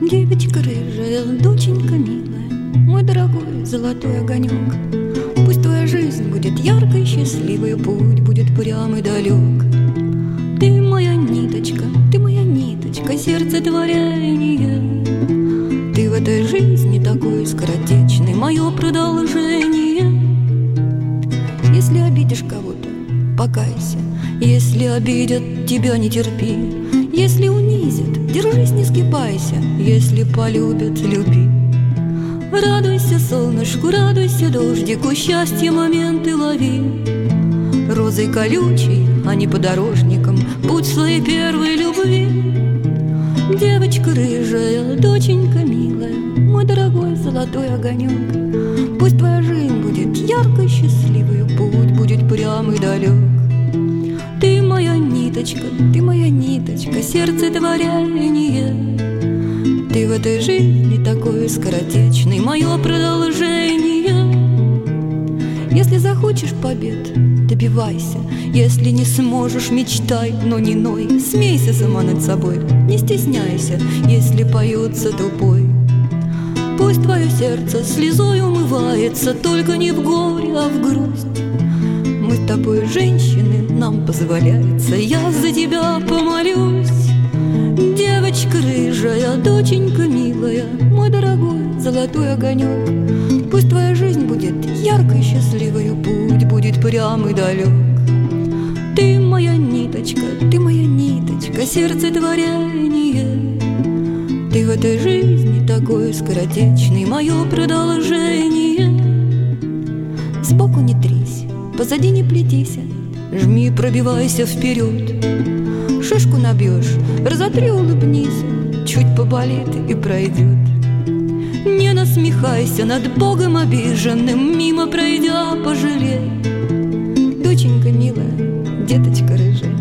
Девочка рыжая, доченька милая, мой дорогой золотой огонек, пусть твоя жизнь будет яркой, счастливой, путь будет прям и далек. Ты моя ниточка, сердце творение. Ты в этой жизни такой скоротечный, мое продолжение. Если обидишь кого-то, покайся. Если обидят, тебя не терпи. Если унизят, держись, не скипайся. Если полюбят, люби. Радуйся солнышку, радуйся дождику, счастье моменты лови. Розой колючей, а не подорожником, путь своей первой любви. Девочка рыжая, доченька милая, мой дорогой золотой огонек, пусть твоя жизнь будет яркой, счастливой, путь будет прям и далек. Ты моя ниточка, сердце творение. Ты в этой жизни такой скоротечный, мое продолжение. Если захочешь побед, добивайся. Если не сможешь, мечтай, но не ной. Смейся сама над собой, не стесняйся, если поется тупой. Пусть твое сердце слезой умывается, только не в горе, а в грусть. Мы с тобой женщины, нам позволяется, я за тебя помолюсь. Девочка рыжая, доченька милая, мой дорогой золотой огонек, пусть твоя жизнь будет яркой, счастливой, путь будет прям и далек. Ты моя ниточка, сердце творение. Ты в этой жизни такой скоротечный, мое продолжение. Сбоку не трись, позади не плетися, жми, пробивайся вперед. Шишку набьешь, разотри, улыбнись, чуть поболит и пройдет. Не насмехайся над Богом обиженным, мимо пройдя пожалей. Доченька милая, деточка рыжая,